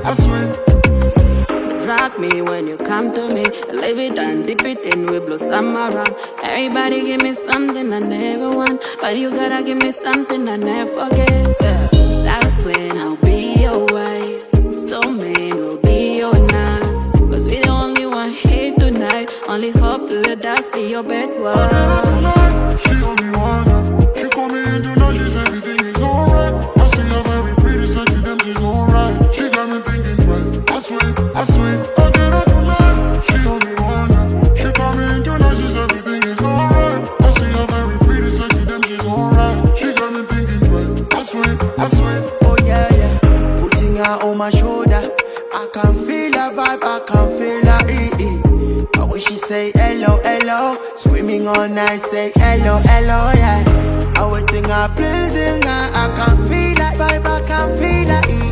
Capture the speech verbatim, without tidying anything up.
I swear. Drag me when you come to me. Leave it and dip it in, we blow some around. Everybody give me something I never want, but you gotta give me something I never forget. Yeah. That's when I'll be your wife. So man will be your nurse. Cause we the only one here tonight. Only hope to the dust be your bed work. I never lie, she only wanna. She call me into now, she said everything is alright. I see her very pretty, sexy, them she's alright. She got me thinking twice, I swear, I swear. I cannot lie, she only wanna. She call me into now, she said everything is alright. I see her very pretty, sexy, them she's alright. She got me thinking twice, I swear, I swear. Oh yeah, yeah, putting her on my shoulder. I can feel her vibe, I can feel her ee-ee. But when she say hello, hello, screaming all night, say hello, hello, yeah. I waiting her pleasing her, I can feel that vibe, I can feel her ee.